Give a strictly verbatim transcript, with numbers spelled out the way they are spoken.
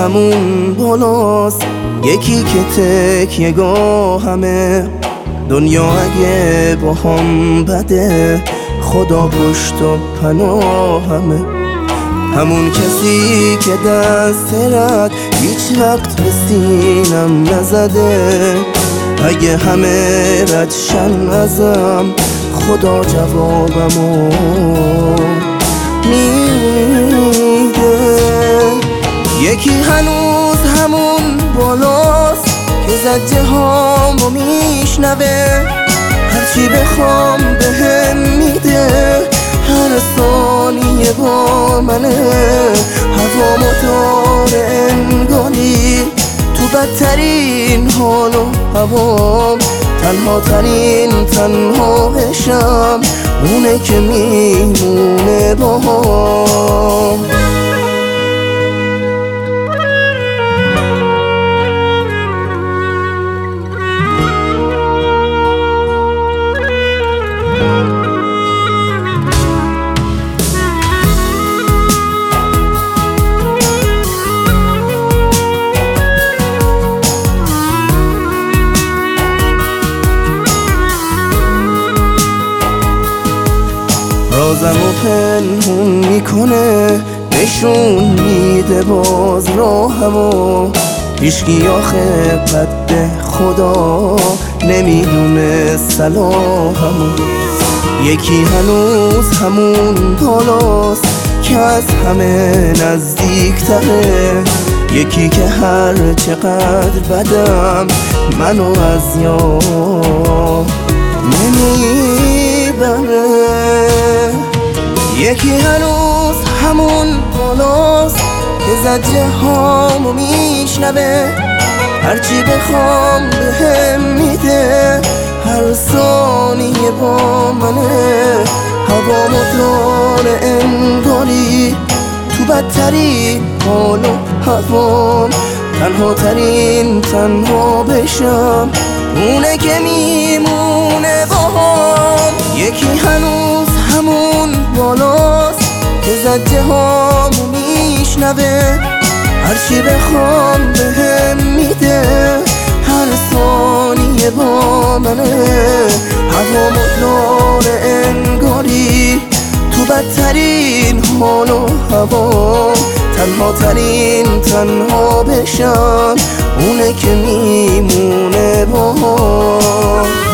همون بالاست، یکی که تکیه گاهمه. دنیا اگه با هم بده، خدا پشت و پناهمه. همون کسی که دست رد هیچ وقت به سینم نزده. اگه همه ردشن ازم، خدا جوابمو میده. یکی هنوز همون بالاست که زجه هامو میشنوه. هرچی بخوام بهم میده، هر ثانیه با منه. هوامو داره انگاری تو بدترین حال و هوام. تنها ترین تنها بشم، اونه که میمونه باهام. رازمو پنهون میکنه، نشون میده باز راهمو. هیچکی آخه قد خدا نمیدونه صلاحمو. یکی هنوز همون بالاست که از همه نزدیک تره. یکی که هر چقدر بدم منو از یاد نمیبره. یکی هنوز همون بالاست که زجه هامو میشنوه. هرچی بخوام بهم میده، هر ثانیه با منه. هوامو داره انگاری تو بدترین حال و هوام. تنها ترین تنها بشم، اونه که میمونه باهام. یکی هنوز همون بالاست که زجه هامو میشنوه. هرچی بخوام بهم میده، هر ثانیه با منه. هوامو داره انگاری تو بدترین حال و هوام. تنها ترین تنها بشم، اونه که میمونه باهام.